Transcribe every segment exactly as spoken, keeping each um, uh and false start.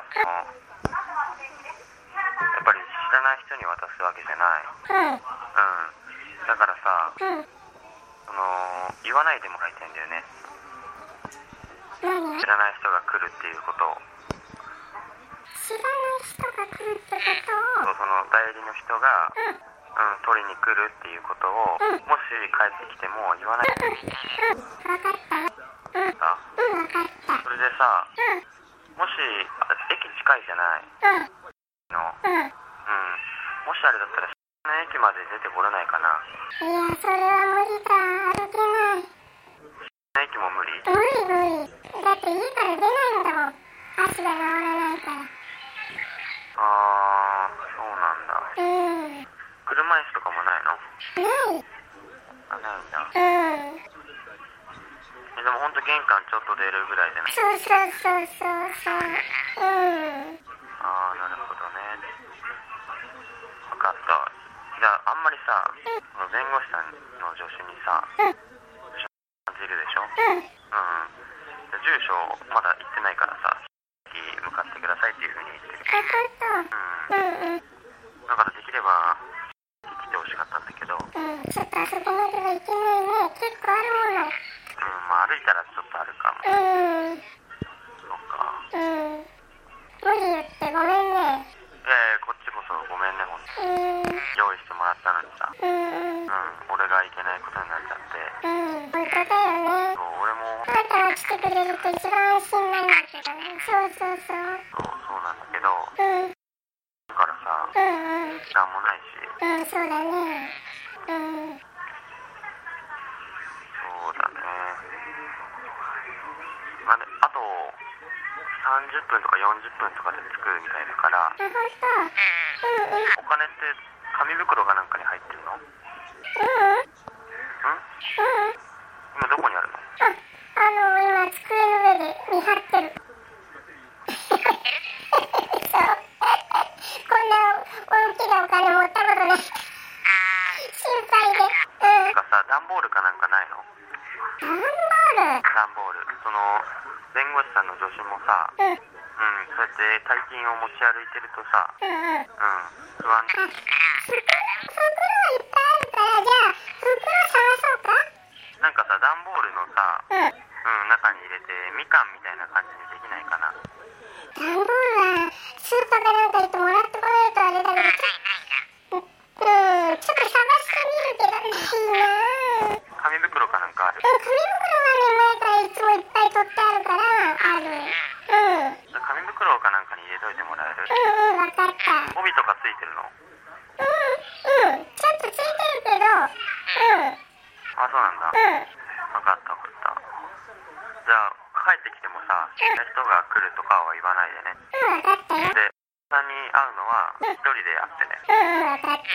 やっぱり知らない人に渡すわけじゃない。うん。うん。だからさ、うん、その言わないでもらいたいんだよね。 何？ 知らない人が来るっていうことを。 知らない人が来るってことを。 そう、その代理の人が、うん、うん、取りに来るっていうことを、うん、もし帰ってきても言わないで。 うん、うん、分かった。うん、 さ、 うん、分かった。 それでさ、うん、もし駅近いじゃない。うん。の、うん、うん、もしあれだったら駅まで出てこれないかな。 いや、それは無理だ。歩けない。 駅も無理？ 無理無理。だって家から出ないんだもん。足が回らないから。 あー、そうなんだ。 うん。 車椅子とかもないの？ ない。 あ、ないんだ。 うん。 え、でもほんと玄関ちょっと出るぐらいじゃない？ そうそうそうそうそう。うん。 あー、なるほどね。分かった。じゃあ、あんまりさ、うん、弁護士さんの助手にさ、うん、感じるでしょ？うん。うん。じゃあ住所まだ言ってないからさ、向かってくださいっていう風に言ってる。 あ、ほんと？うん。うんうん。 だからできれば来てほしかったんだけど。 うん、ちょっとあそこまでは行けないね。結構あるもの。 うん、まあ歩いたらちょっとあるかも。 うん。 そっか。 うん。無理言ってごめんね。 いやいや、こっちこそごめんね、ほんと。 うん。 用意してもらったのにさ。 うん。うん。 俺がいけないことになっちゃって。 うん、ほんとだよね。 そう、俺も。 あなたが来てくれると一番安心なんだけどね。そうそうそう。 そう、そうなんだけど。 うん。 だからさ、 うんうん。 時間もないし。 うん、そうだね。うん。 そうだね。まあね、あとさんじゅっぷんとかよんじゅっぷんとかで着くみたいだから。 あ、ほんと？うんうん。 お金って紙袋かなんかに入ってるの？ うんうん。 ん？ うん。 今どこにあるの？ あ、あの、今机の上で見張ってる。そう。こんな大きなお金持ったことない。心配で。うん。 かさ、段ボールかなんかないの？ 段ボール？ 段ボール。その弁護士さんの助手もさ、うん、うん、そうやって大金を持ち歩いてるとさ、うん、うん、不安。 あ、袋、袋いっぱいあるから、じゃあ袋探そうか？ なんかさ、段ボールのさ、 うん、 うん、中に入れてみかんみたいな感じにできないかな。 段ボールはスーパーかなんか行ってもらってこないとあれだけど、うん、ちょっと探してみるけどないな。 紙袋かなんかある？ うん、紙袋はね、前からいつもいっぱい取ってあるからある。うん。 紙袋かなんかに入れといてもらえる？ うんうん、分かった。 帯とかついてるの？ うんうん、ちゃんとついてるけど。うん。 あ、そうなんだ。 うん。 分かった分かった。じゃあ帰ってきてもさ、知らない人が来るとかは言わないでね。 うん、分かったよ。 で、さんに会うのは一人でやってね。 うんうん、分かった。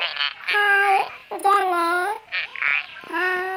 よろしくね。 はい。はい。じゃあね。はい。